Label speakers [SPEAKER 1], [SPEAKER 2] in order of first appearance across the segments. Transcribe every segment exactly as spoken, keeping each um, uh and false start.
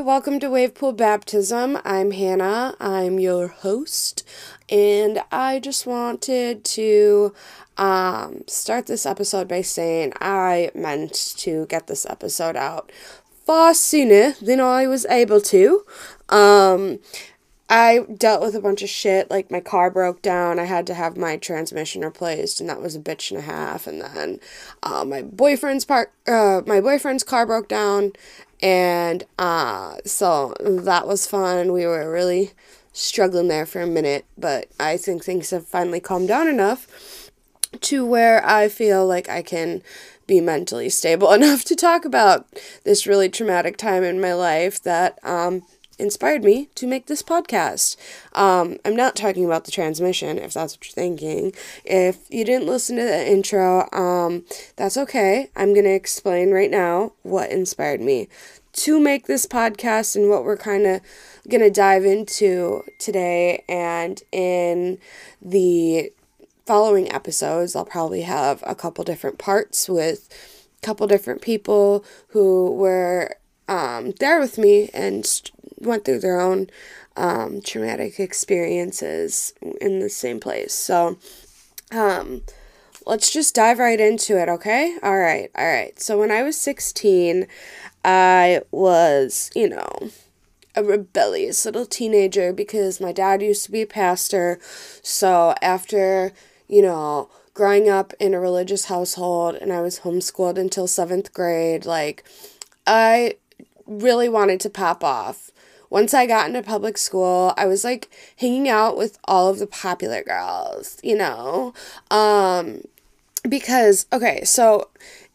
[SPEAKER 1] welcome to Wave Pool Baptism. I'm Hannah. I'm your host, and I just wanted to um, start this episode by saying I meant to get this episode out far sooner than I was able to. Um, I dealt with a bunch of shit, like my car broke down, I had to have my transmission replaced, and that was a bitch and a half, and then uh, my boyfriend's part, uh, my boyfriend's car broke down, and uh, so that was fun. We were really struggling there for a minute, but I think things have finally calmed down enough to where I feel like I can be mentally stable enough to talk about this really traumatic time in my life that, um, inspired me to make this podcast. Um, I'm not talking about the transmission, if that's what you're thinking. If you didn't listen to the intro, um, that's okay. I'm going to explain right now what inspired me to make this podcast and what we're kind of going to dive into today. And in the following episodes, I'll probably have a couple different parts with a couple different people who were um, there with me and st- went through their own um, traumatic experiences in the same place. So, um, let's just dive right into it, okay? All right, all right. So when I was sixteen, I was, you know, a rebellious little teenager because my dad used to be a pastor. So after, you know, growing up in a religious household and I was homeschooled until seventh grade, like, I really wanted to pop off. Once I got into public school, I was, like, hanging out with all of the popular girls, you know, um, because, okay, so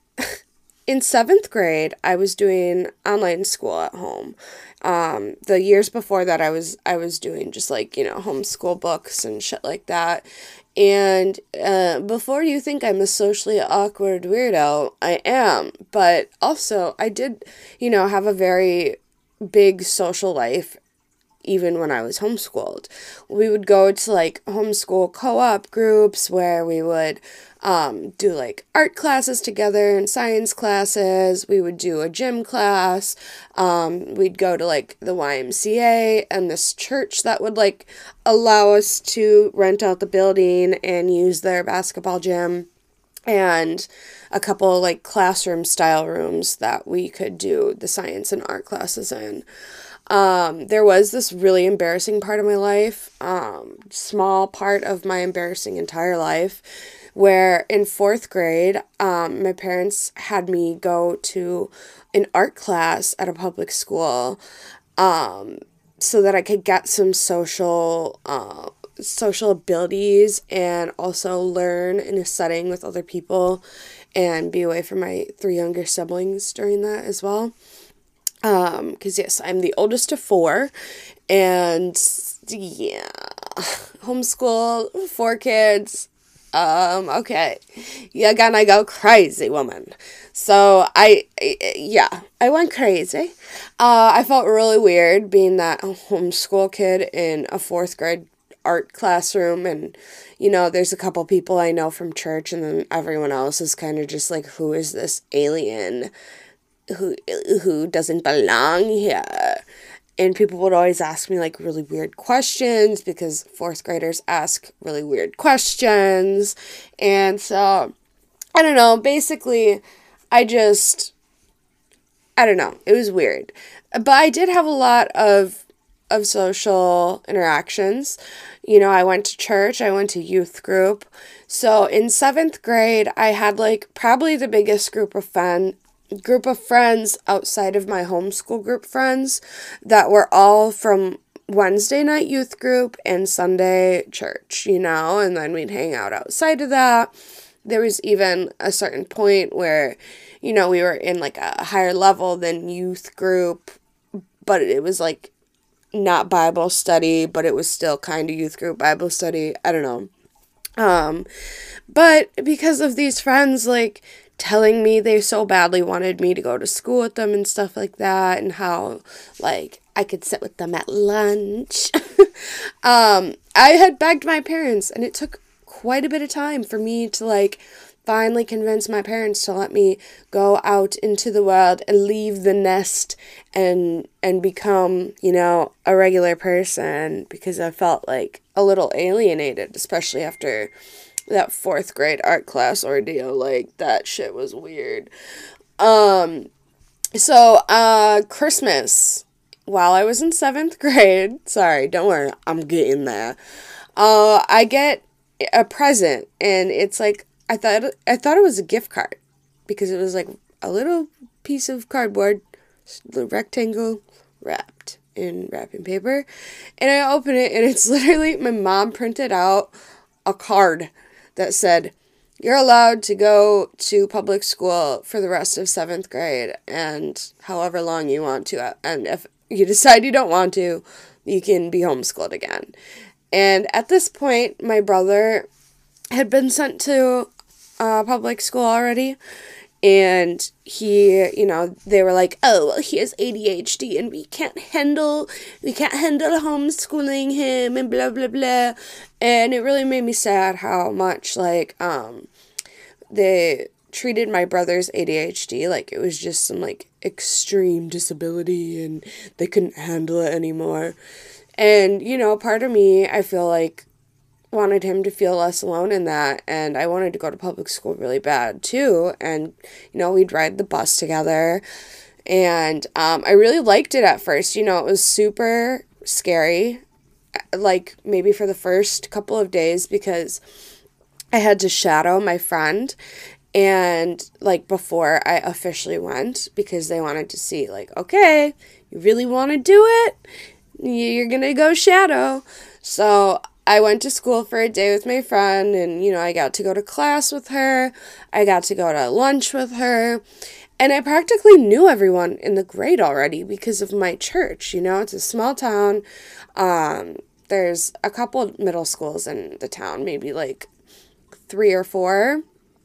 [SPEAKER 1] in seventh grade, I was doing online school at home. Um, the years before that, I was, I was doing just, like, you know, homeschool books and shit like that. And uh, before you think I'm a socially awkward weirdo, I am. But also, I did, you know, have a very big social life even when I was homeschooled. We would go to, like, homeschool co-op groups where we would um, do, like, art classes together and science classes. We would do a gym class. Um, we'd go to, like, the Y M C A and this church that would, like, allow us to rent out the building and use their basketball gym, and a couple, like, classroom style rooms that we could do the science and art classes in. Um, there was this really embarrassing part of my life, um, small part of my embarrassing entire life, where in fourth grade, um, my parents had me go to an art class at a public school, um, so that I could get some social, uh, social abilities and also learn in a setting with other people and be away from my three younger siblings during that as well. Um, cause yes, I'm the oldest of four, and yeah, homeschool, four kids, um, okay, you're gonna go crazy, woman. So I, yeah, I went crazy. Uh, I felt really weird being that homeschool kid in a fourth grade art classroom, and, you know, there's a couple people I know from church, and then everyone else is kind of just like, who is this alien who who doesn't belong here? And people would always ask me, like, really weird questions because fourth graders ask really weird questions. And so, I don't know, basically, I just, I don't know, it was weird. But I did have a lot of of social interactions. You know, I went to church, I went to youth group. So in seventh grade, I had, like, probably the biggest group of fun group of friends outside of my homeschool group friends that were all from Wednesday night youth group and Sunday church, you know, and then we'd hang out outside of that. There was even a certain point where, you know, we were in, like, a higher level than youth group, but it was, like, not Bible study, but it was still kind of youth group Bible study. I don't know. Um, but because of these friends, like, telling me they so badly wanted me to go to school with them and stuff like that, and how, like, I could sit with them at lunch. um, I had begged my parents, and it took quite a bit of time for me to, like, finally convinced my parents to let me go out into the world and leave the nest and and become, you know, a regular person, because I felt like a little alienated, especially after that fourth grade art class ordeal. Like, that shit was weird. Um, so, uh, Christmas, while I was in seventh grade, sorry, don't worry, I'm getting there, uh, I get a present, and it's like, I thought, I thought it was a gift card, because it was like a little piece of cardboard, the rectangle, wrapped in wrapping paper, and I open it, and it's literally, my mom printed out a card that said, you're allowed to go to public school for the rest of seventh grade, and however long you want to, and if you decide you don't want to, you can be homeschooled again. And at this point, my brother had been sent to uh, public school already, and he, you know, they were like, oh, well, he has A D H D, and we can't handle, we can't handle homeschooling him, and blah, blah, blah. And it really made me sad how much, like, um, they treated my brother's A D H D like it was just some, like, extreme disability, and they couldn't handle it anymore. And, you know, part of me, I feel like, wanted him to feel less alone in that, and I wanted to go to public school really bad too. And, you know, we'd ride the bus together, and um, I really liked it at first. You know, it was super scary, like maybe for the first couple of days, because I had to shadow my friend, and like before I officially went, because they wanted to see, like, okay, you really want to do it? You're gonna go shadow. So I went to school for a day with my friend, and, you know, I got to go to class with her. I got to go to lunch with her. And I practically knew everyone in the grade already because of my church. You know, it's a small town. Um, there's a couple middle schools in the town, maybe like three or four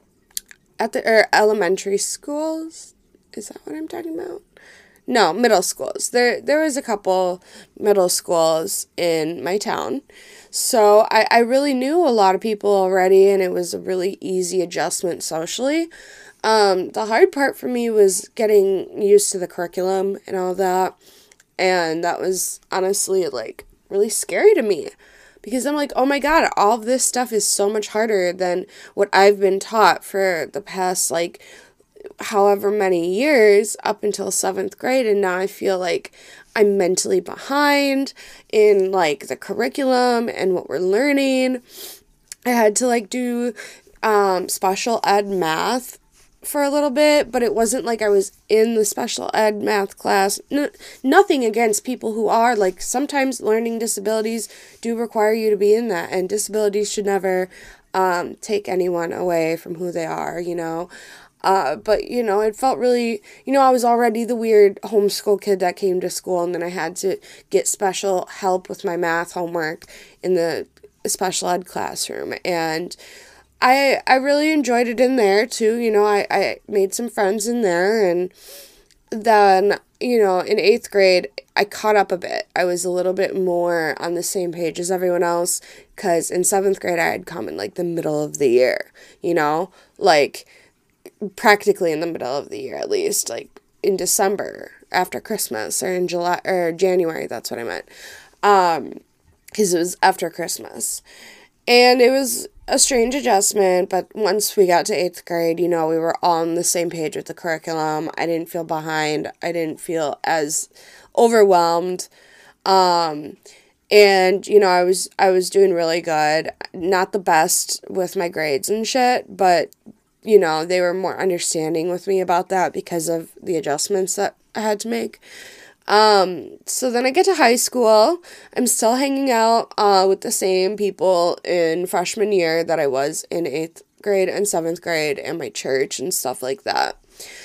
[SPEAKER 1] at the or elementary schools. Is that what I'm talking about? No, middle schools. There there was a couple middle schools in my town. So I, I really knew a lot of people already, and it was a really easy adjustment socially. Um, the hard part for me was getting used to the curriculum and all that. And that was honestly, like, really scary to me. Because I'm like, oh my god, all of this stuff is so much harder than what I've been taught for the past, like, however many years up until seventh grade, and now I feel like I'm mentally behind in, like, the curriculum and what we're learning. I had to, like, do um, special ed math for a little bit, but it wasn't like I was in the special ed math class. No, nothing against people who are, like, sometimes learning disabilities do require you to be in that, and disabilities should never um, take anyone away from who they are, you know. Uh, but, you know, it felt really, you know, I was already the weird homeschool kid that came to school, and then I had to get special help with my math homework in the special ed classroom, and I I really enjoyed it in there, too. You know, I, I made some friends in there, and then, you know, in eighth grade, I caught up a bit. I was a little bit more on the same page as everyone else, because in seventh grade, I had come in, like, the middle of the year, you know, like, practically in the middle of the year, at least, like in December after Christmas, or in July or January, that's what I meant, um because it was after Christmas. And it was a strange adjustment, but once we got to eighth grade, you know, we were all on the same page with the curriculum. I didn't feel behind. I didn't feel as overwhelmed. Um And, you know, I was I was doing really good. Not the best with my grades and shit, but, you know, they were more understanding with me about that because of the adjustments that I had to make. Um, so then I get to high school. I'm still hanging out uh, with the same people in freshman year that I was in eighth grade and seventh grade, and my church and stuff like that.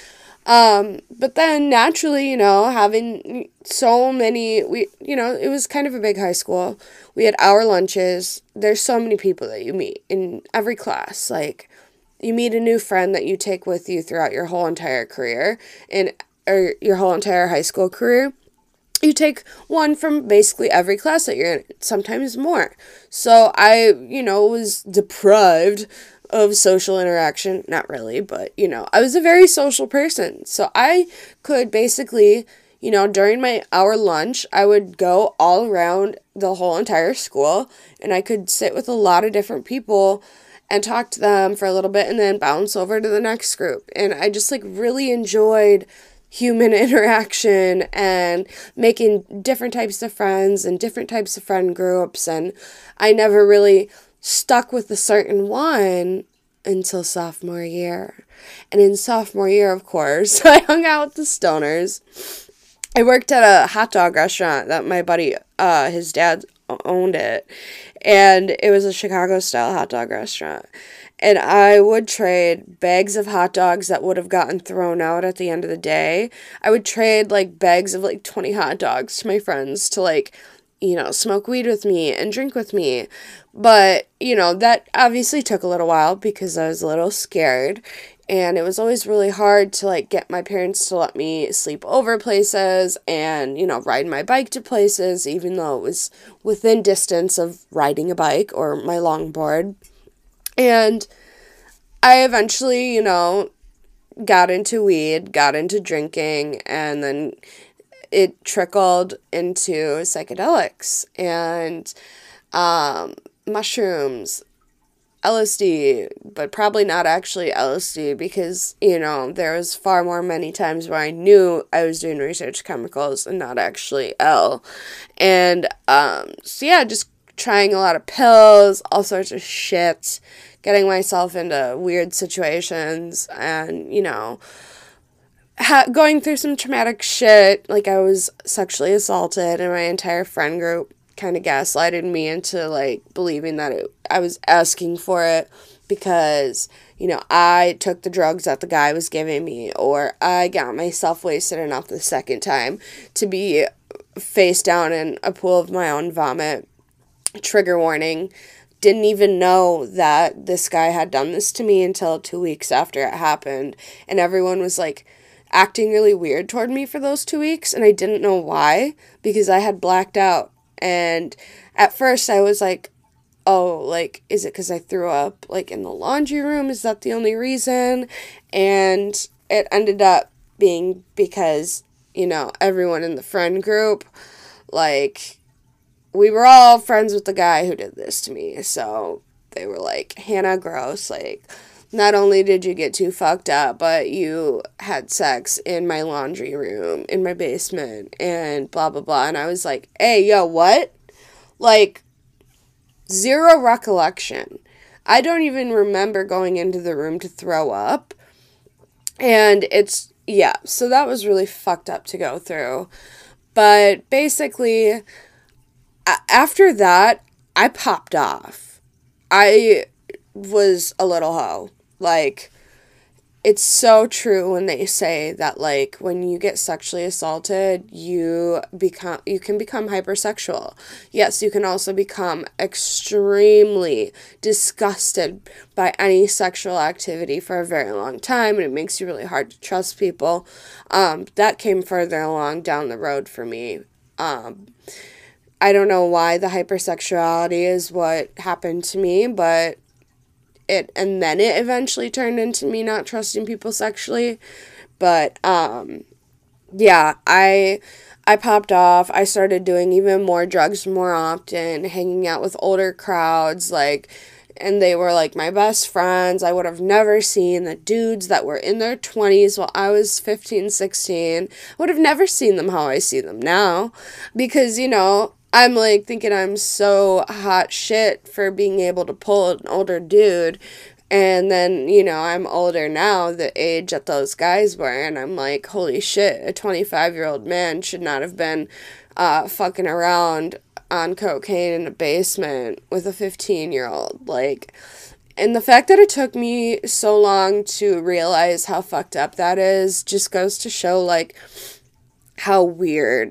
[SPEAKER 1] Um, but then naturally, you know, having so many, we, you know, it was kind of a big high school. We had hour lunches. There's so many people that you meet in every class. Like, you meet a new friend that you take with you throughout your whole entire career, and or your whole entire high school career. You take one from basically every class that you're in, sometimes more. So I, you know, was deprived of social interaction. Not really, but, you know, I was a very social person. So I could basically, you know, during my hour lunch, I would go all around the whole entire school, and I could sit with a lot of different people and talk to them for a little bit and then bounce over to the next group. And I just, like, really enjoyed human interaction and making different types of friends and different types of friend groups. And I never really stuck with a certain one until sophomore year. And in sophomore year, of course, I hung out with the stoners. I worked at a hot dog restaurant that my buddy, uh, his dad owned it. And it was a Chicago-style hot dog restaurant. And I would trade bags of hot dogs that would have gotten thrown out at the end of the day. I would trade, like, bags of, like, twenty hot dogs to my friends to, like, you know, smoke weed with me and drink with me. But, you know, that obviously took a little while because I was a little scared. And it was always really hard to, like, get my parents to let me sleep over places and, you know, ride my bike to places, even though it was within distance of riding a bike or my longboard. And I eventually, you know, got into weed, got into drinking, and then it trickled into psychedelics and um, mushrooms, L S D, but probably not actually L S D because, you know, there was far more many times where I knew I was doing research chemicals and not actually L. And um, so, yeah, just trying a lot of pills, all sorts of shit, getting myself into weird situations, and, you know, ha- going through some traumatic shit. Like, I was sexually assaulted, and my entire friend group kind of gaslighted me into, like, believing that it, I was asking for it because, you know, I took the drugs that the guy was giving me, or I got myself wasted enough the second time to be face down in a pool of my own vomit. Trigger warning. Didn't even know that this guy had done this to me until two weeks after it happened. And everyone was, like, acting really weird toward me for those two weeks. And I didn't know why, because I had blacked out. And at first I was like, oh, like, is it because I threw up, like, in the laundry room? Is that the only reason? And it ended up being because, you know, everyone in the friend group, like, we were all friends with the guy who did this to me, so they were like, Hannah, gross, like, not only did you get too fucked up, but you had sex in my laundry room, in my basement, and blah, blah, blah, and I was like, hey, yo, what? Like, zero recollection. I don't even remember going into the room to throw up, and it's, yeah, so that was really fucked up to go through, but basically, after that, I popped off. I was a little hoe. Like, it's so true when they say that, like, when you get sexually assaulted, you become, you can become hypersexual. Yes, you can also become extremely disgusted by any sexual activity for a very long time, and it makes you really hard to trust people. Um, that came further along down the road for me. Um... I don't know why the hypersexuality is what happened to me, but it, and then it eventually turned into me not trusting people sexually, but, um, yeah, I, I popped off. I started doing even more drugs more often, hanging out with older crowds, like, and they were, like, my best friends. I would have never seen the dudes that were in their twenties while I was fifteen, sixteen. I would have never seen them how I see them now, because, you know, I'm, like, thinking I'm so hot shit for being able to pull an older dude, and then, you know, I'm older now, the age that those guys were, and I'm like, holy shit, a twenty-five-year-old man should not have been uh, fucking around on cocaine in a basement with a fifteen-year-old, like, and the fact that it took me so long to realize how fucked up that is just goes to show, like, how weird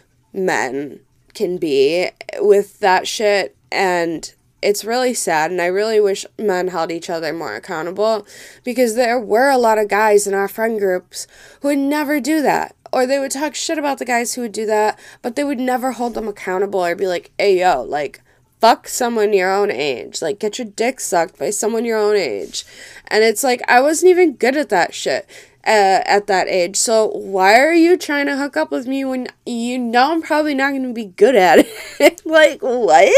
[SPEAKER 1] men can be with that shit, and it's really sad, and I really wish men held each other more accountable, because there were a lot of guys in our friend groups who would never do that, or they would talk shit about the guys who would do that, but they would never hold them accountable or be like, hey, yo, like, fuck someone your own age. Like, get your dick sucked by someone your own age. And it's like, I wasn't even good at that shit uh, at that age. So why are you trying to hook up with me when you know I'm probably not going to be good at it? Like, what?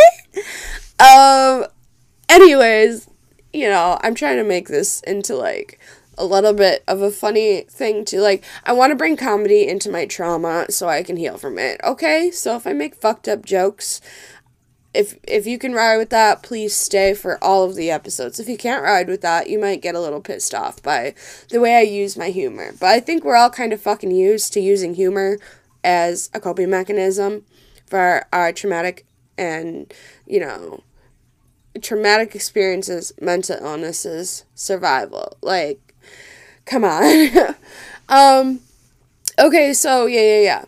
[SPEAKER 1] Um, anyways, you know, I'm trying to make this into, like, a little bit of a funny thing to, like, I want to bring comedy into my trauma so I can heal from it, okay? So if I make fucked up jokes, if if you can ride with that, please stay for all of the episodes. If you can't ride with that, you might get a little pissed off by the way I use my humor. But I think we're all kind of fucking used to using humor as a coping mechanism for our traumatic and, you know, traumatic experiences, mental illnesses, survival. Like, come on. um, okay, so, yeah, yeah, yeah.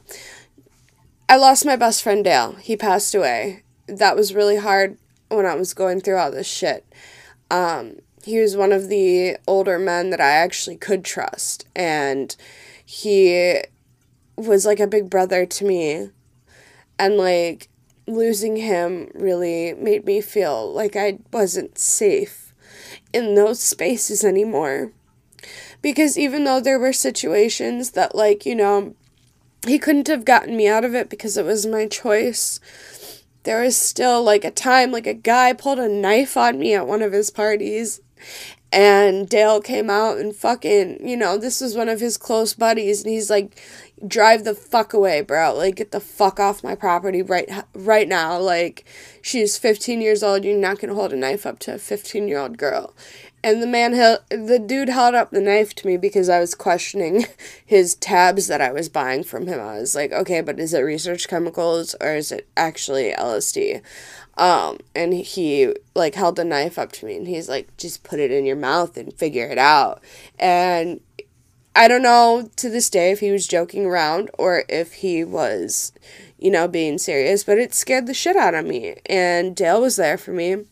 [SPEAKER 1] I lost my best friend, Dale. He passed away. That was really hard when I was going through all this shit. Um, he was one of the older men that I actually could trust. And he was like a big brother to me. And, like, losing him really made me feel like I wasn't safe in those spaces anymore. Because even though there were situations that, like, you know, he couldn't have gotten me out of it because it was my choice, there was still, like, a time, like, a guy pulled a knife on me at one of his parties, and Dale came out and fucking, you know, this was one of his close buddies, and he's like, drive the fuck away, bro. Like, get the fuck off my property right right now. Like, she's fifteen years old. You're not gonna hold a knife up to a fifteen-year-old girl. And the man, held, the dude held up the knife to me because I was questioning his tabs that I was buying from him. I was like, okay, but is it research chemicals or is it actually L S D? Um, and he, like, held the knife up to me and he's like, just put it in your mouth and figure it out. And I don't know to this day if he was joking around or if he was, you know, being serious, but it scared the shit out of me. And Dale was there for me.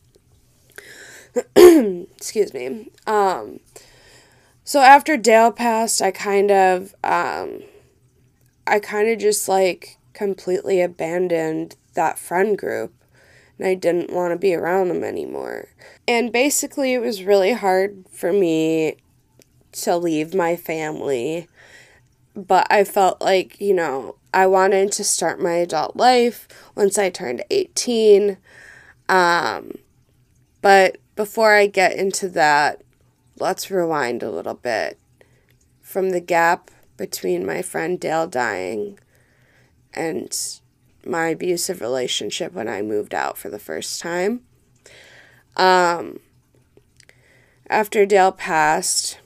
[SPEAKER 1] Excuse me. Um, so after Dale passed, I kind of, um, I kind of just, like, completely abandoned that friend group, and I didn't want to be around them anymore. And basically, it was really hard for me to leave my family, but I felt like, you know, I wanted to start my adult life once I turned eighteen, um, but before I get into that, let's rewind a little bit from the gap between my friend Dale dying and my abusive relationship when I moved out for the first time. Um, after Dale passed,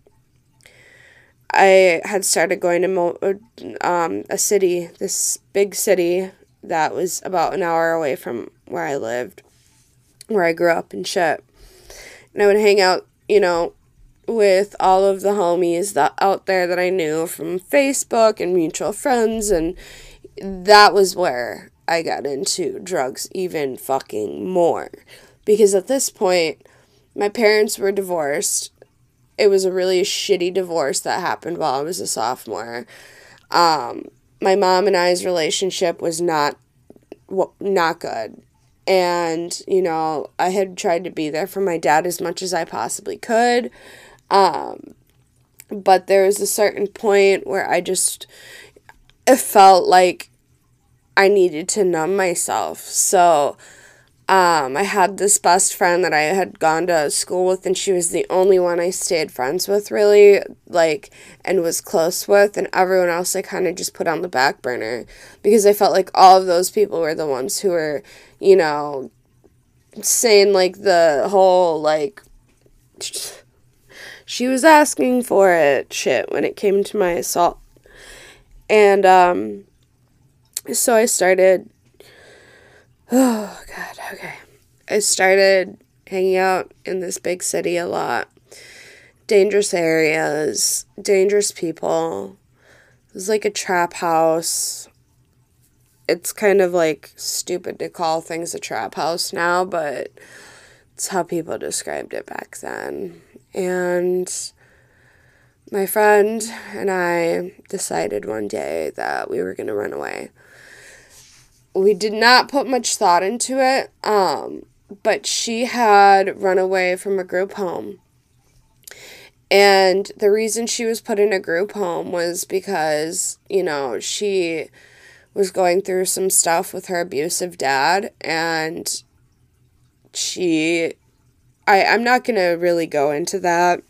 [SPEAKER 1] I had started going to Mo- um, a city, this big city that was about an hour away from where I lived, where I grew up and shit. And I would hang out, you know, with all of the homies that out there that I knew from Facebook and mutual friends, and that was where I got into drugs even fucking more. Because at this point, my parents were divorced. It was a really shitty divorce that happened while I was a sophomore. Um, my mom and I's relationship was not, not good. And, you know, I had tried to be there for my dad as much as I possibly could. Um, but there was a certain point where I just, it felt like I needed to numb myself. So, um, I had this best friend that I had gone to school with, and she was the only one I stayed friends with, really, like, and was close with, and everyone else I kind of just put on the back burner, because I felt like all of those people were the ones who were, you know, saying, like, the whole, like, she was asking for it shit when it came to my assault. And, um, so I started, oh, God, okay. I started hanging out in this big city a lot. Dangerous areas, dangerous people. It was like a trap house. It's kind of, like, stupid to call things a trap house now, but it's how people described it back then. And my friend and I decided one day that we were going to run away. we did not put much thought into it, um, but she had run away from a group home. And the reason she was put in a group home was because, you know, she was going through some stuff with her abusive dad, and she, I, I'm not going to really go into that.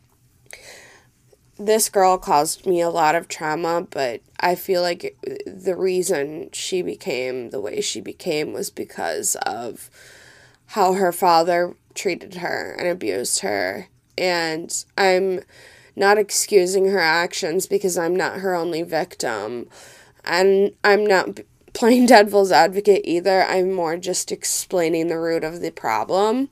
[SPEAKER 1] This girl caused me a lot of trauma, but I feel like the reason she became the way she became was because of how her father treated her and abused her. And I'm not excusing her actions because I'm not her only victim. And I'm not playing devil's advocate either. I'm more just explaining the root of the problem.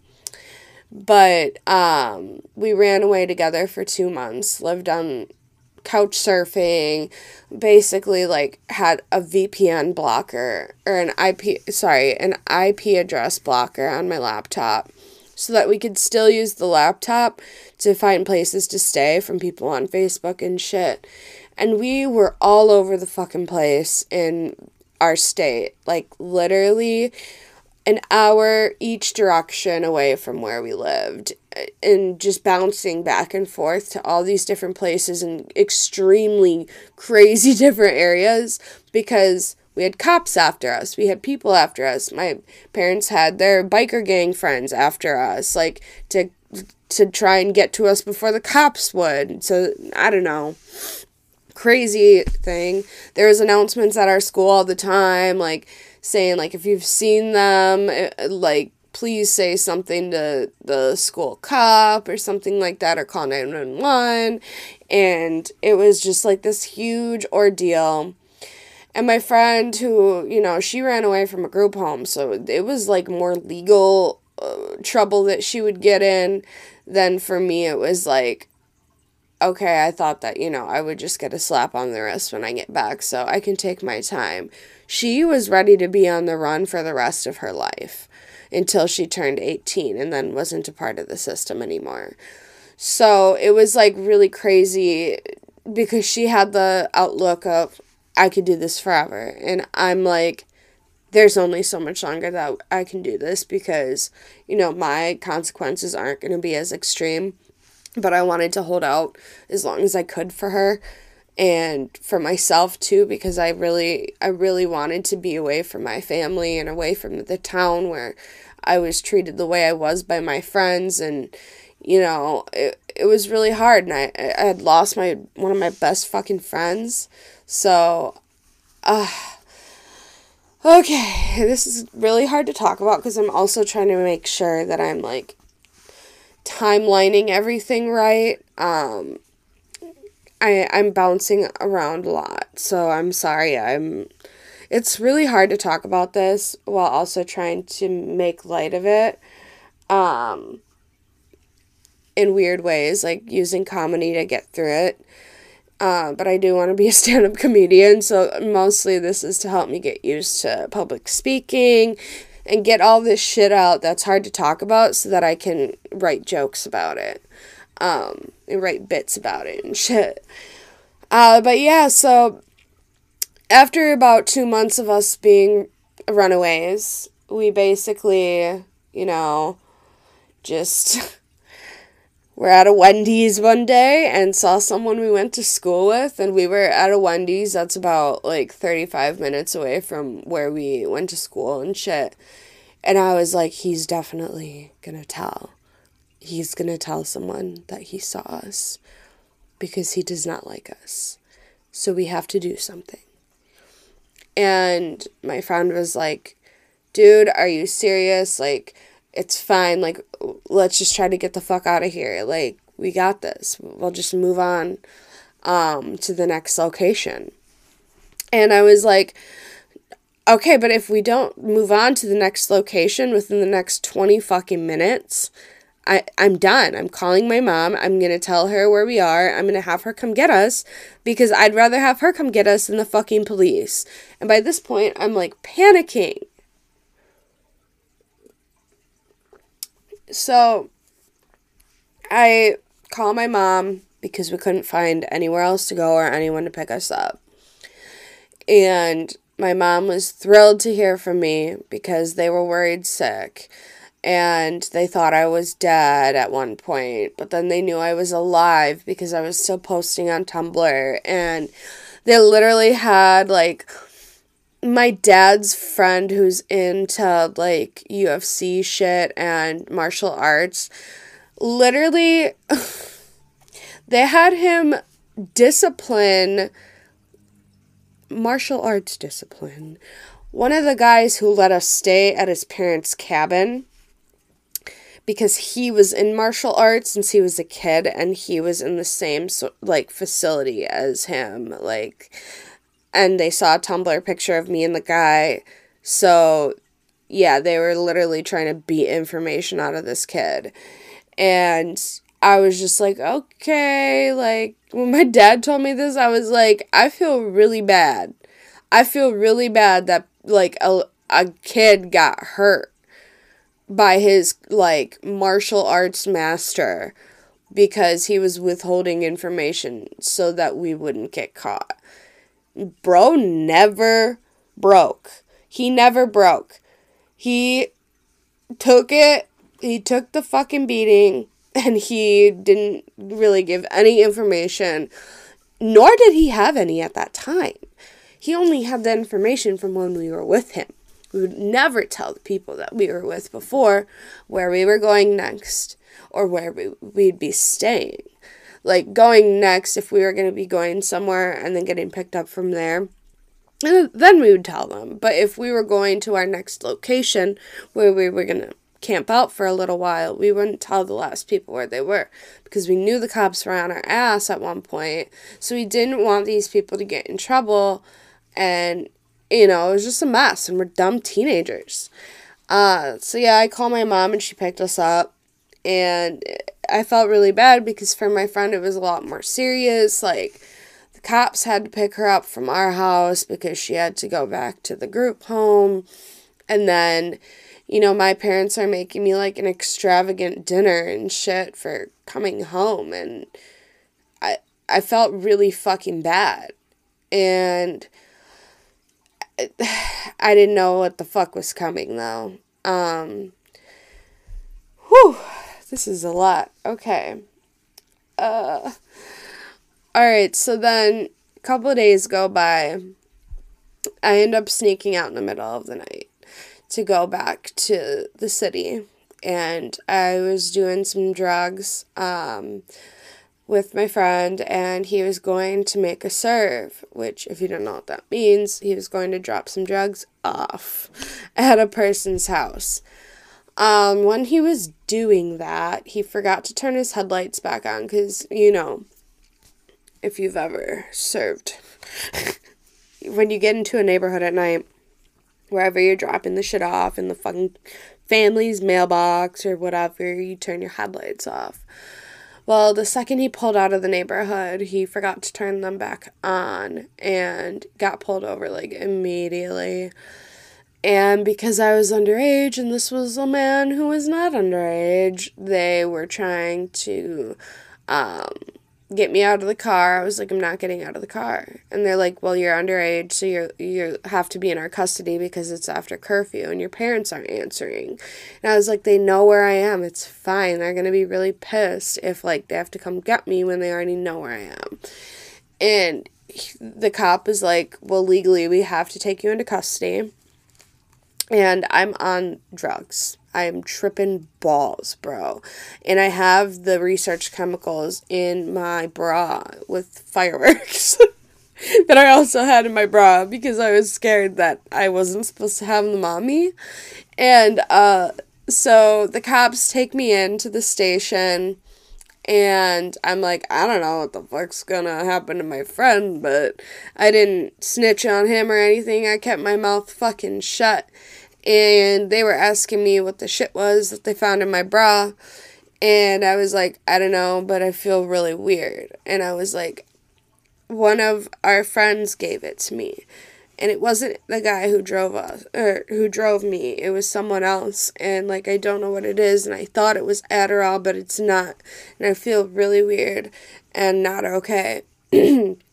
[SPEAKER 1] But um, we ran away together for two months, lived on couch surfing, basically like had a V P N blocker or an I P, sorry, an I P address blocker on my laptop so that we could still use the laptop to find places to stay from people on Facebook and shit. And we were all over the fucking place in our state, like literally an hour each direction away from where we lived, and just bouncing back and forth to all these different places in extremely crazy different areas because we had cops after us. We had people after us. My parents had their biker gang friends after us, like to to try and get to us before the cops would. So, I don't know. Crazy thing. There was announcements at our school all the time, like saying, like, if you've seen them, like, please say something to the school cop or something like that, or call nine one one. And it was just like this huge ordeal. And my friend who, you know, she ran away from a group home, so it was like more legal uh, trouble that she would get in than for me. It was like, okay, I thought that, you know, I would just get a slap on the wrist when I get back so I can take my time. She was ready to be on the run for the rest of her life until she turned eighteen and then wasn't a part of the system anymore. So it was like really crazy because she had the outlook of, I could do this forever. And I'm like, there's only so much longer that I can do this because, you know, my consequences aren't going to be as extreme. But I wanted to hold out as long as I could for her and for myself too, because I really, I really wanted to be away from my family and away from the town where I was treated the way I was by my friends. And, you know, it, it was really hard. And I, I had lost my, one of my best fucking friends. So, uh, okay, this is really hard to talk about because I'm also trying to make sure that I'm like timelining everything right. Um, I, I'm bouncing around a lot, so I'm sorry. I'm, it's really hard to talk about this while also trying to make light of it, um, in weird ways, like using comedy to get through it. Uh, but I do want to be a stand-up comedian, so mostly this is to help me get used to public speaking and get all this shit out that's hard to talk about so that I can write jokes about it, um, and write bits about it and shit. Uh, but yeah, so after about two months of us being runaways, we basically, you know, just were at a Wendy's one day and saw someone we went to school with, and we were at a Wendy's that's about like thirty-five minutes away from where we went to school and shit. And I was like, he's definitely gonna tell. He's gonna tell someone that he saw us because he does not like us. So we have to do something. And my friend was like, dude, are you serious? Like, it's fine. Like, let's just try to get the fuck out of here. Like, we got this. We'll just move on um, to the next location. And I was like, okay, but if we don't move on to the next location within the next twenty fucking minutes, I, I'm done. I'm calling my mom. I'm going to tell her where we are. I'm going to have her come get us because I'd rather have her come get us than the fucking police. And by this point, I'm like panicking. So I call my mom because we couldn't find anywhere else to go or anyone to pick us up. And my mom was thrilled to hear from me because they were worried sick. And they thought I was dead at one point, but then they knew I was alive because I was still posting on Tumblr. And they literally had, like, my dad's friend who's into, like, U F C shit and martial arts. Literally, they had him discipline, martial arts discipline, one of the guys who let us stay at his parents' cabin. Because he was in martial arts since he was a kid, and he was in the same, so, like, facility as him, like, and they saw a Tumblr picture of me and the guy, so, yeah, they were literally trying to beat information out of this kid, and I was just like, okay, like, when my dad told me this, I was like, I feel really bad, I feel really bad that, like, a, a kid got hurt by his, like, martial arts master because he was withholding information so that we wouldn't get caught. Bro never broke. He never broke. He took it, he took the fucking beating, and he didn't really give any information, nor did he have any at that time. He only had the information from when we were with him. We would never tell the people that we were with before where we were going next or where we, we'd be staying. Like, going next, if we were going to be going somewhere and then getting picked up from there, then we would tell them. But if we were going to our next location where we were going to camp out for a little while, we wouldn't tell the last people where they were because we knew the cops were on our ass at one point. So we didn't want these people to get in trouble, and you know, it was just a mess, and we're dumb teenagers. Uh, so yeah, I called my mom, and she picked us up, and I felt really bad, because for my friend, it was a lot more serious. Like, the cops had to pick her up from our house, because she had to go back to the group home, and then, you know, my parents are making me, like, an extravagant dinner and shit for coming home, and I, I felt really fucking bad, and I didn't know what the fuck was coming, though. Um, whew, this is a lot. Okay. Uh, alright, so then a couple of days go by. I end up sneaking out in the middle of the night to go back to the city. And I was doing some drugs, um, with my friend, and he was going to make a serve, which, if you don't know what that means, he was going to drop some drugs off at a person's house. Um, when he was doing that, he forgot to turn his headlights back on, because, you know, if you've ever served, when you get into a neighborhood at night, wherever you're dropping the shit off, in the fucking family's mailbox or whatever, you turn your headlights off. Well, the second he pulled out of the neighborhood, he forgot to turn them back on and got pulled over, like, immediately. And because I was underage and this was a man who was not underage, they were trying to um, get me out of the car. I was like, I'm not getting out of the car. And they're like, well, you're underage, so you're, you have to be in our custody because it's after curfew and your parents aren't answering. And I was like, they know where I am. It's fine. They're going to be really pissed if, like, they have to come get me when they already know where I am. And the cop was like, well, legally, we have to take you into custody. And I'm on drugs. I am tripping balls, bro. And I have the research chemicals in my bra with fireworks that I also had in my bra because I was scared that I wasn't supposed to have them on me. And uh, so the cops take me into the station, and I'm like, I don't know what the fuck's gonna happen to my friend, but I didn't snitch on him or anything. I kept my mouth fucking shut. And they were asking me what the shit was that they found in my bra. And I was like, I don't know, but I feel really weird. And I was like, one of our friends gave it to me. And it wasn't the guy who drove us, or who drove me. It was someone else. And, like, I don't know what it is. And I thought it was Adderall, but it's not. And I feel really weird and not okay.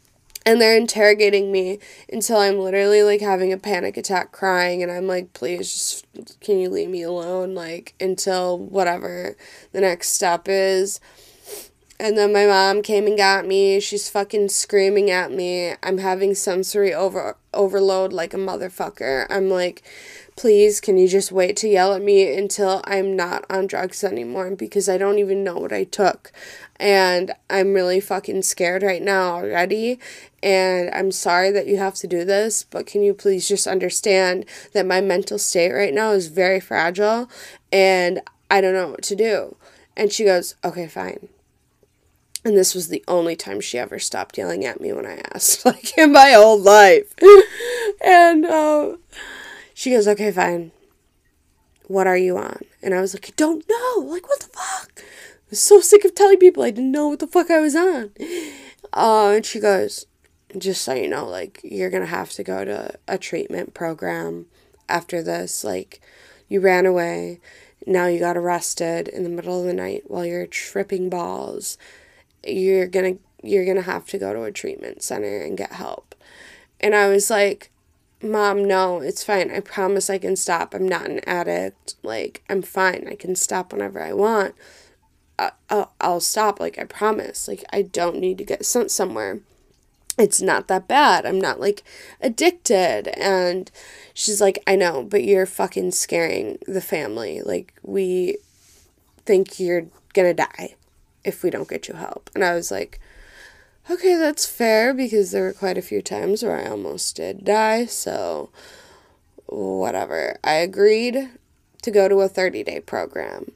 [SPEAKER 1] And they're interrogating me until I'm literally, like, having a panic attack crying. And I'm like, please, just, can you leave me alone? Like, until whatever the next step is. And then my mom came and got me. She's fucking screaming at me. I'm having sensory over overload like a motherfucker. I'm like, please, can you just wait to yell at me until I'm not on drugs anymore? Because I don't even know what I took. And I'm really fucking scared right now already. And I'm sorry that you have to do this, but can you please just understand that my mental state right now is very fragile and I don't know what to do. And she goes, okay, fine. And this was the only time she ever stopped yelling at me when I asked, like, in my whole life. And um, she goes, okay, fine. What are you on? And I was like, I don't know. Like, what the fuck? I was so sick of telling people I didn't know what the fuck I was on. Uh, and she goes, just so you know, like, you're going to have to go to a treatment program after this. Like, you ran away. Now you got arrested in the middle of the night while you're tripping balls. You're gonna you're gonna have to go to a treatment center and get help. And I was like, Mom, no, it's fine. I promise I can stop. I'm not an addict. Like, I'm fine. I can stop whenever I want. I, I'll, I'll stop. Like, I promise. Like, I don't need to get sent somewhere. It's not that bad. I'm not, like, addicted. And she's like, I know, but you're fucking scaring the family. Like, we think you're gonna die if we don't get you help. And I was like, okay, that's fair, because there were quite a few times where I almost did die, so whatever. I agreed to go to a thirty-day program.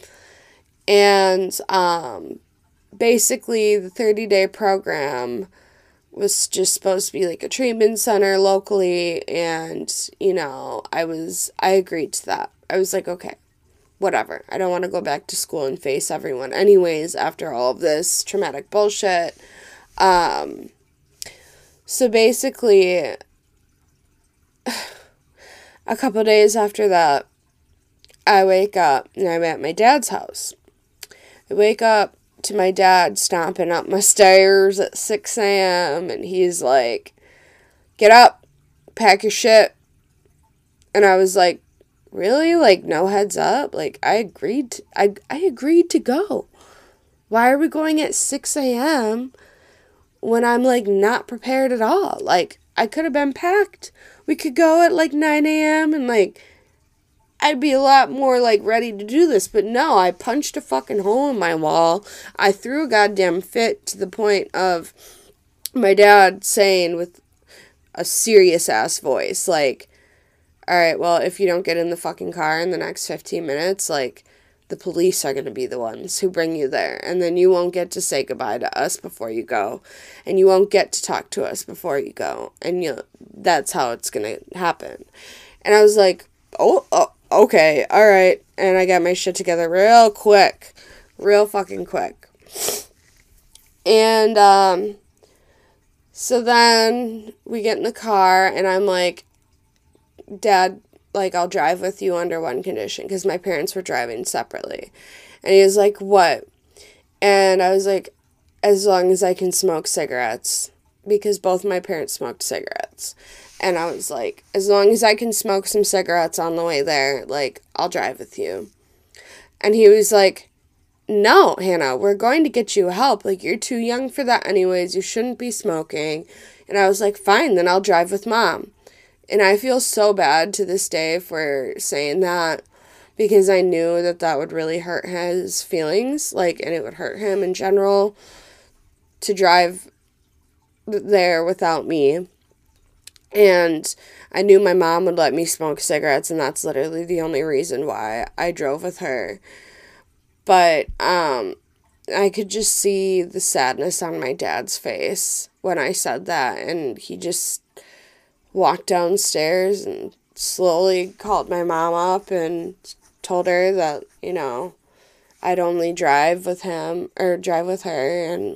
[SPEAKER 1] And um, basically, the thirty-day program was just supposed to be like a treatment center locally, and, you know, I was, I agreed to that. I was like, okay, whatever. I don't want to go back to school and face everyone anyways after all of this traumatic bullshit. Um, so basically, a couple days after that, I wake up and I'm at my dad's house. I wake up to my dad stomping up my stairs at six a.m. and he's like, get up, pack your shit. And I was like, really? Like, no heads up? Like, I agreed to, I, I agreed to go. Why are we going at six a.m. when I'm, like, not prepared at all? Like, I could have been packed. We could go at, like, nine a.m. and, like, I'd be a lot more, like, ready to do this. But no, I punched a fucking hole in my wall. I threw a goddamn fit to the point of my dad saying with a serious-ass voice, like, all right, well, if you don't get in the fucking car in the next fifteen minutes, like, the police are going to be the ones who bring you there. And then you won't get to say goodbye to us before you go. And you won't get to talk to us before you go. And, you know, that's how it's going to happen. And I was like, oh, oh, okay, all right. And I got my shit together real quick. Real fucking quick. And, um, so then we get in the car and I'm like, Dad, like, I'll drive with you under one condition, because my parents were driving separately. And he was like, what? And I was like, as long as I can smoke cigarettes, because both my parents smoked cigarettes. And I was like, as long as I can smoke some cigarettes on the way there, like, I'll drive with you. And he was like, no, Hannah, we're going to get you help. Like, you're too young for that anyways. You shouldn't be smoking. And I was like, fine, then I'll drive with Mom. And I feel so bad to this day for saying that, because I knew that that would really hurt his feelings, like, and it would hurt him in general to drive there without me. And I knew my mom would let me smoke cigarettes, and that's literally the only reason why I drove with her. But um, I could just see the sadness on my dad's face when I said that, and he just walked downstairs and slowly called my mom up and told her that, you know, I'd only drive with him, or drive with her. And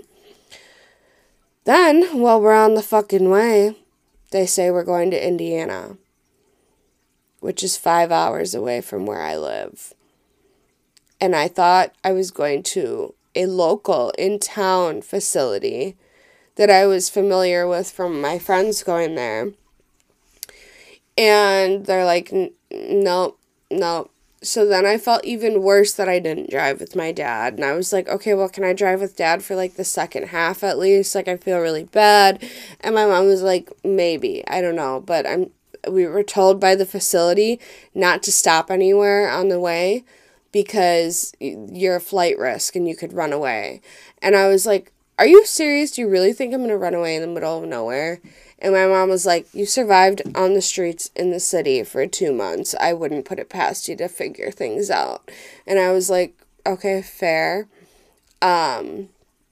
[SPEAKER 1] then, while we're on the fucking way, they say we're going to Indiana, which is five hours away from where I live. And I thought I was going to a local, in-town facility that I was familiar with from my friends going there. And they're like, nope, nope. So then I felt even worse that I didn't drive with my dad. And I was like, okay, well, can I drive with dad for, like, the second half at least? Like, I feel really bad. And my mom was like, maybe. I don't know. But I'm. we were told by the facility not to stop anywhere on the way because you're a flight risk and you could run away. And I was like, are you serious? Do you really think I'm going to run away in the middle of nowhere? And my mom was like, you survived on the streets in the city for two months. I wouldn't put it past you to figure things out. And I was like, okay, fair. Um,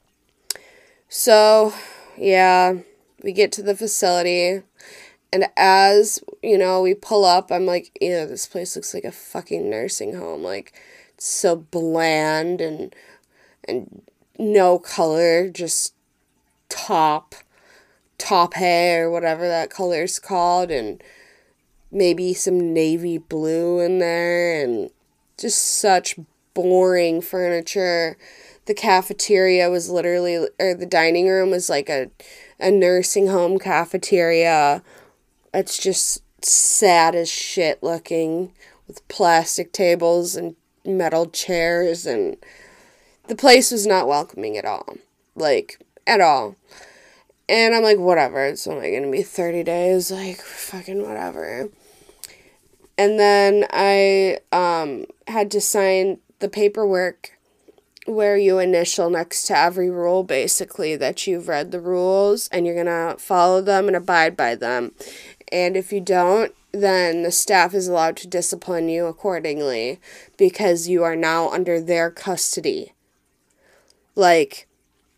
[SPEAKER 1] so, yeah, we get to the facility. And as, you know, we pull up, I'm like, you know, this place looks like a fucking nursing home. Like, it's so bland and and no color, just top. top hay or whatever that color's called, and maybe some navy blue in there, and just such boring furniture. The cafeteria was literally, or the dining room was like a, a nursing home cafeteria. It's just sad as shit looking, with plastic tables and metal chairs, and the place was not welcoming at all. Like, at all. And I'm like, whatever, it's only going to be thirty days, like, fucking whatever. And then I um had to sign the paperwork where you initial next to every rule, basically, that you've read the rules and you're going to follow them and abide by them. And if you don't, then the staff is allowed to discipline you accordingly because you are now under their custody. Like,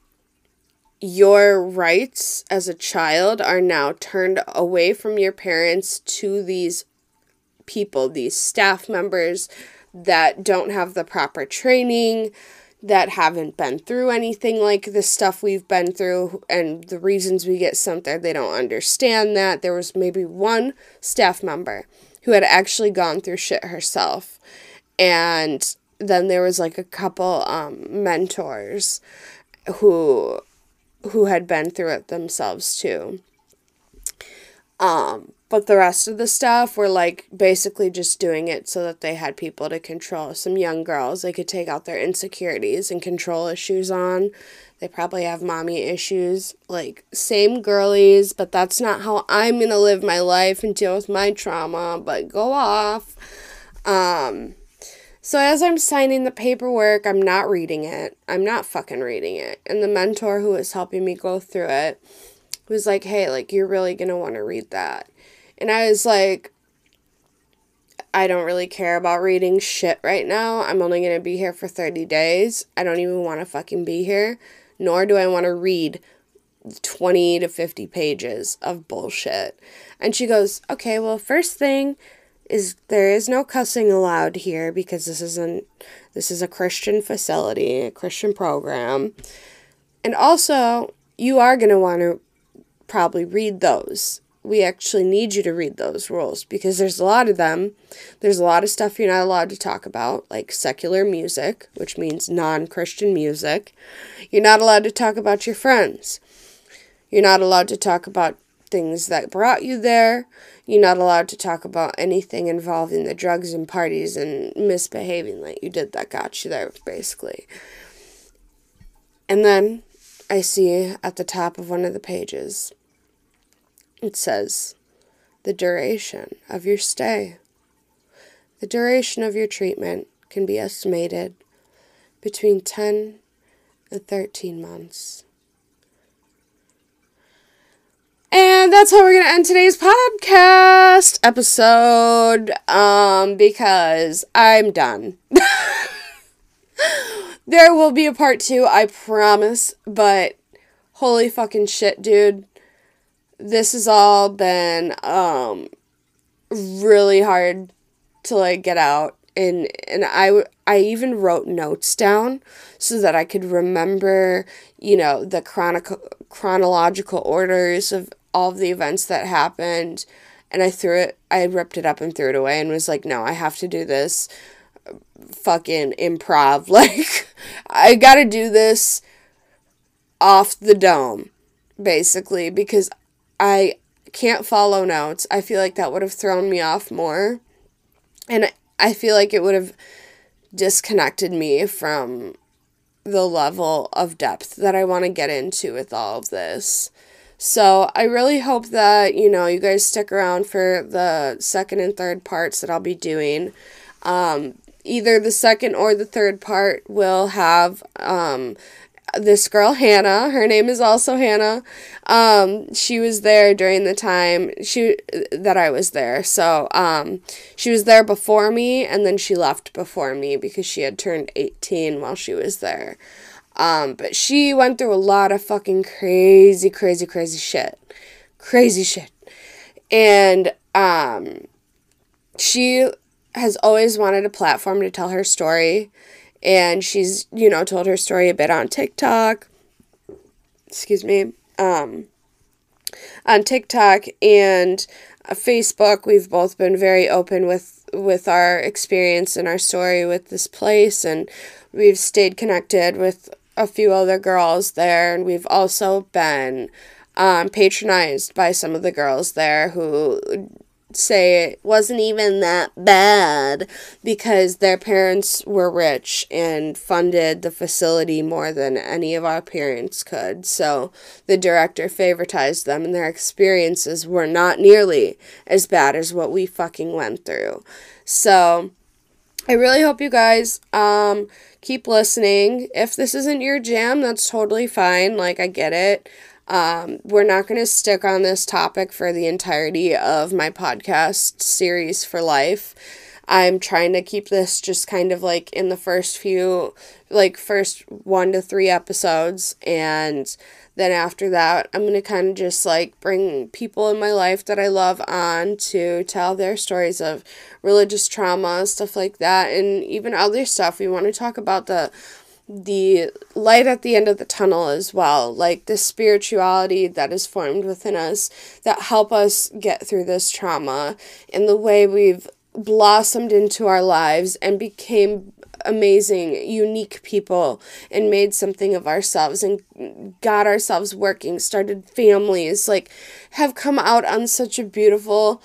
[SPEAKER 1] your rights as a child are now turned away from your parents to these people, these staff members that don't have the proper training, that haven't been through anything like the stuff we've been through, and the reasons we get sent there, they don't understand that. There was maybe one staff member who had actually gone through shit herself, and then there was like a couple um, mentors who who had been through it themselves too. Um, but the rest of the staff were like basically just doing it so that they had people to control. Some young girls, they could take out their insecurities and control issues on. They probably have mommy issues, like same girlies, but that's not how I'm going to live my life and deal with my trauma, but go off. Um, so as I'm signing the paperwork, I'm not reading it. I'm not fucking reading it. And the mentor who was helping me go through it was like, hey, like, you're really going to want to read that. And I was like, I don't really care about reading shit right now. I'm only going to be here for thirty days. I don't even want to fucking be here. Nor do I want to read twenty to fifty pages of bullshit. And she goes, okay, well, first thing is there is no cussing allowed here because this isn't, this is a Christian facility, a Christian program. And also, you are going to want to probably read those. We actually need you to read those rules because there's a lot of them. There's a lot of stuff you're not allowed to talk about, like secular music, which means non-Christian music. You're not allowed to talk about your friends. You're not allowed to talk about things that brought you there. You're not allowed to talk about anything involving the drugs and parties and misbehaving like you did that got you there, basically. And then I see at the top of one of the pages, it says, the duration of your stay. The duration of your treatment can be estimated between ten and thirteen months. And that's how we're going to end today's podcast episode, um, because I'm done. There will be a part two, I promise, but holy fucking shit, dude. This has all been, um, really hard to, like, get out, and, and I, I even wrote notes down so that I could remember, you know, the chronicle, chronological orders of all of the events that happened, and I threw it, I ripped it up and threw it away, and was like, no, I have to do this fucking improv, like, I gotta do this off the dome. basically, because I can't follow notes. I feel like that would have thrown me off more. And I feel like it would have disconnected me from the level of depth that I want to get into with all of this. So I really hope that, you know, you guys stick around for the second and third parts that I'll be doing. Um, either the second or the third part will have um, this girl, Hannah. Her name is also Hannah. Um, she was there during the time she that I was there. So um, she was there before me, and then she left before me because she had turned eighteen while she was there. Um, but she went through a lot of fucking crazy, crazy, crazy shit. Crazy shit. And um, she has always wanted a platform to tell her story. And she's, you know, told her story a bit on TikTok. Excuse me. Um, on TikTok and uh, Facebook, we've both been very open with, with our experience and our story with this place. And we've stayed connected with a few other girls there. And we've also been um, patronized by some of the girls there who say it wasn't even that bad because their parents were rich and funded the facility more than any of our parents could. So the director favoritized them, and their experiences were not nearly as bad as what we fucking went through. So I really hope you guys um keep listening. If this isn't your jam, that's totally fine. Like, I get it. Um, we're not going to stick on this topic for the entirety of my podcast series for life. I'm trying to keep this just kind of like in the first few, like first one to three episodes. And then after that, I'm going to kind of just like bring people in my life that I love on to tell their stories of religious trauma, stuff like that. And even other stuff. We want to talk about the the light at the end of the tunnel as well, like the spirituality that is formed within us that help us get through this trauma, and the way we've blossomed into our lives and became amazing, unique people and made something of ourselves and got ourselves working, started families, like have come out on such a beautiful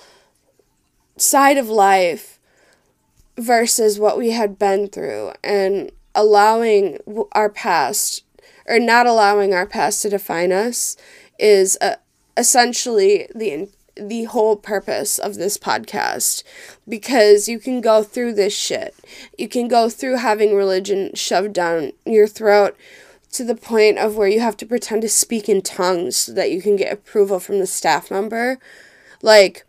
[SPEAKER 1] side of life versus what we had been through. And allowing our past, or not allowing our past to define us, is uh, essentially the the whole purpose of this podcast. Because you can go through this shit. You can go through having religion shoved down your throat to the point of where you have to pretend to speak in tongues so that you can get approval from the staff member. Like,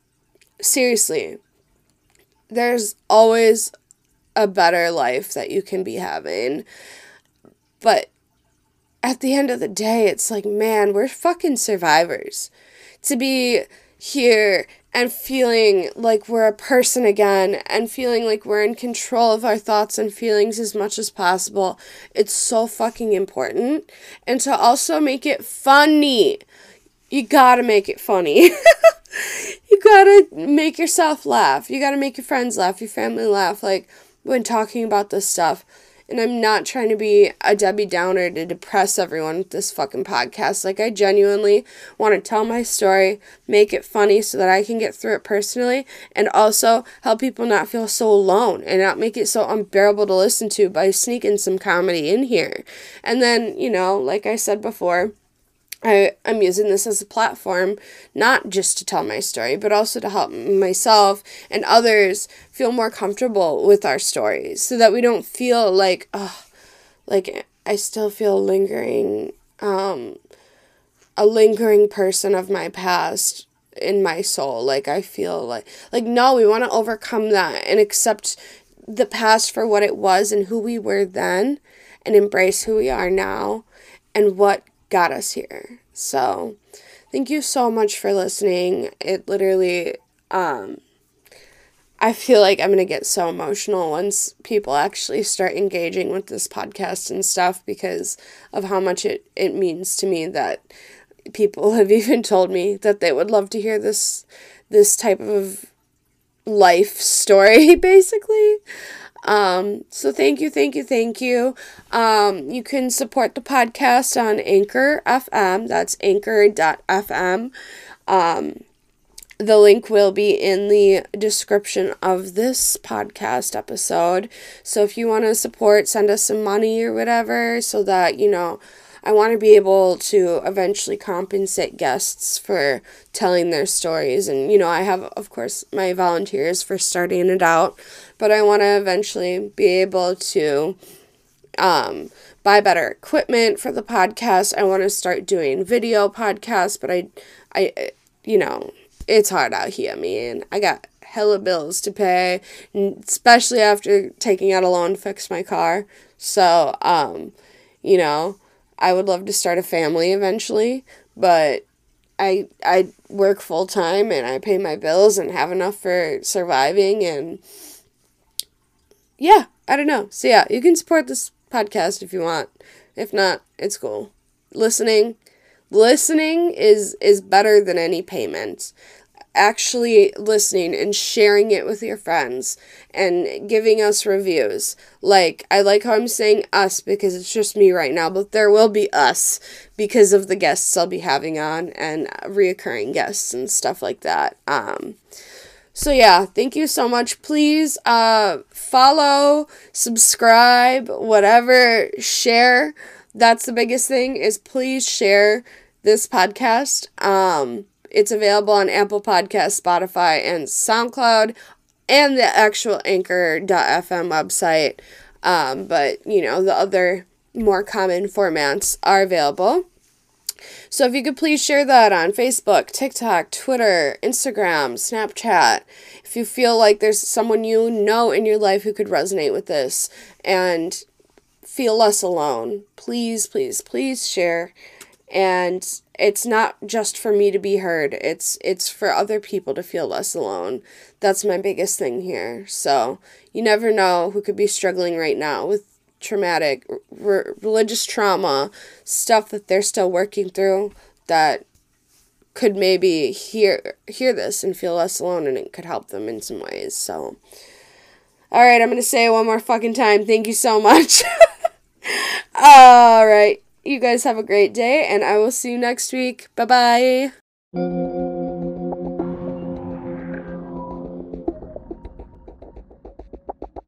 [SPEAKER 1] seriously, there's always a better life that you can be having. But at the end of the day, it's like, man, we're fucking survivors. To be here and feeling like we're a person again and feeling like we're in control of our thoughts and feelings as much as possible, it's so fucking important. And to also make it funny. You gotta make it funny. You gotta make yourself laugh. You gotta make your friends laugh, your family laugh, like, when talking about this stuff. And I'm not trying to be a Debbie Downer to depress everyone with this fucking podcast. Like, I genuinely want to tell my story, make it funny so that I can get through it personally, and also help people not feel so alone and not make it so unbearable to listen to by sneaking some comedy in here. And then, you know, like I said before, I, I'm using this as a platform, not just to tell my story, but also to help myself and others feel more comfortable with our stories so that we don't feel like, oh, like I still feel lingering, um, a lingering person of my past in my soul. Like, I feel like, like, no, we want to overcome that and accept the past for what it was and who we were then and embrace who we are now and what got us here. So thank you so much for listening. It literally, um, I feel like I'm going to get so emotional once people actually start engaging with this podcast and stuff because of how much it, it means to me that people have even told me that they would love to hear this, this type of life story, basically. Um, so thank you, thank you, thank you. Um, you can support the podcast on Anchor F M. That's anchor dot f m. Um, the link will be in the description of this podcast episode. So if you want to support, send us some money or whatever so that, you know, I want to be able to eventually compensate guests for telling their stories. And, you know, I have, of course, my volunteers for starting it out, but I want to eventually be able to um, buy better equipment for the podcast. I want to start doing video podcasts, but I, I, you know, it's hard out here, man. I got hella bills to pay, especially after taking out a loan to fix my car. So, um, you know, I would love to start a family eventually, but I I work full time and I pay my bills and have enough for surviving, and yeah, I don't know. So yeah, you can support this podcast if you want. If not, it's cool. Listening, listening is is better than any payment. Actually listening and sharing it with your friends and giving us reviews. Like, I like how I'm saying us because it's just me right now, but there will be us because of the guests I'll be having on and reoccurring guests and stuff like that. Um, so yeah, thank you so much. Please uh, follow, subscribe, whatever, share. That's the biggest thing, is please share this podcast. Um, It's available on Apple Podcasts, Spotify, and SoundCloud, and the actual anchor dot f m website. Um, but, you know, the other more common formats are available. So if you could please share that on Facebook, TikTok, Twitter, Instagram, Snapchat. If you feel like there's someone you know in your life who could resonate with this and feel less alone, please, please, please share. And it's not just for me to be heard. It's it's for other people to feel less alone. That's my biggest thing here. So you never know who could be struggling right now with traumatic, r- religious trauma, stuff that they're still working through, that could maybe hear hear this and feel less alone, and it could help them in some ways. So, all right, I'm going to say it one more fucking time. Thank you so much. All right. You guys have a great day, and I will see you next week. Bye-bye.